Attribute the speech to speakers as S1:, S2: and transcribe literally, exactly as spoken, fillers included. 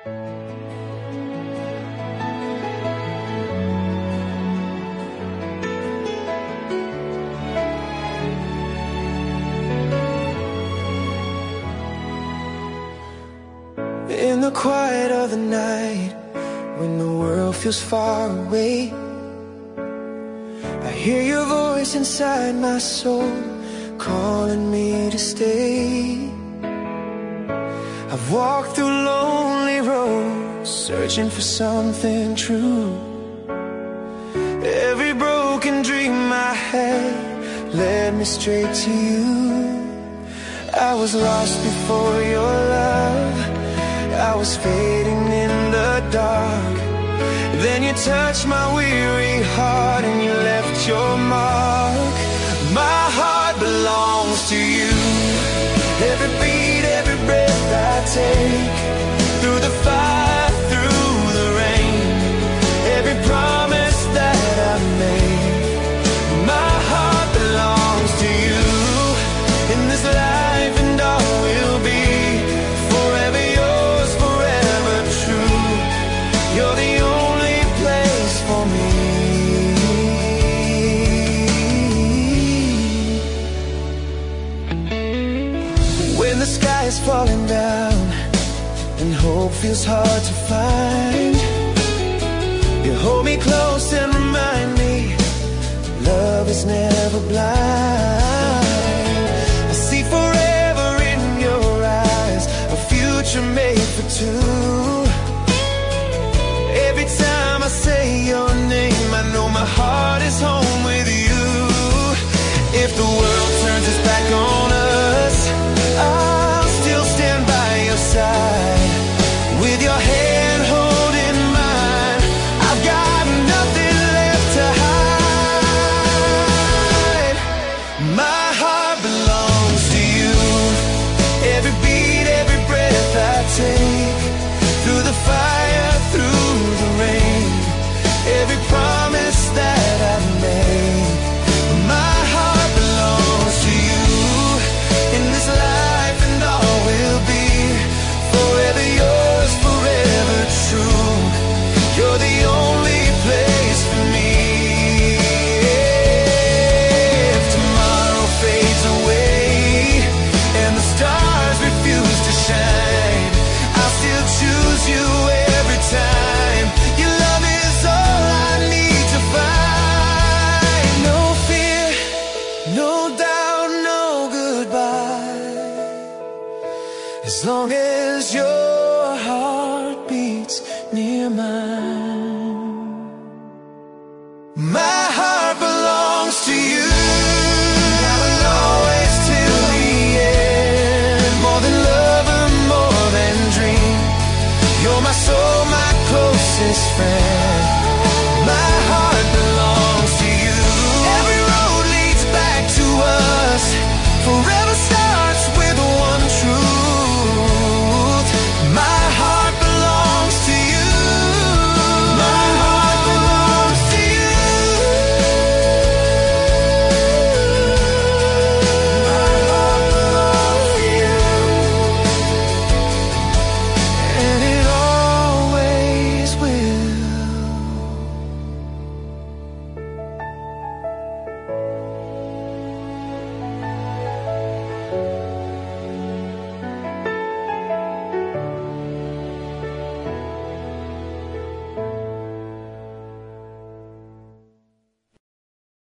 S1: In the quiet of the night, when the world feels far away, I hear your voice inside my soul, calling me to stay. I've walked through lonely roads, searching for something true. Every broken dream I had led me straight to you. I was lost before your love, I was fading in the dark. Then you touched my weary heart and you left your mark. My heart belongs to you. Every beat, every breath I take, through the fire, through the rain, every promise that I made. My heart belongs to you. In this life and all will be forever yours, forever true. You're the only place for me. When the sky is falling down and hope feels hard to find, you hold me close and remind me love is never blind. I see forever in your eyes, a future made for two. Every time I say your name, I know my heart is home with you. If the world turns its back on us, I'll still stand by your side. With your hand holding mine, I've got nothing left to hide. My heart belongs to you. Every beat, every breath I take, through the fire, through the rain, every promise that I've made. My heart belongs to you. In this life and all will be forever yours, forever true. You're the only place for me. If tomorrow fades away and the stars refuse to shine, I'll still choose you every time. Your love is all I need to find. No fear, no doubt, no goodbye, as long as your heart beats near mine. My heart belongs to you. I will always till the end. More than lover, more than dream. You're my soul, my closest friend.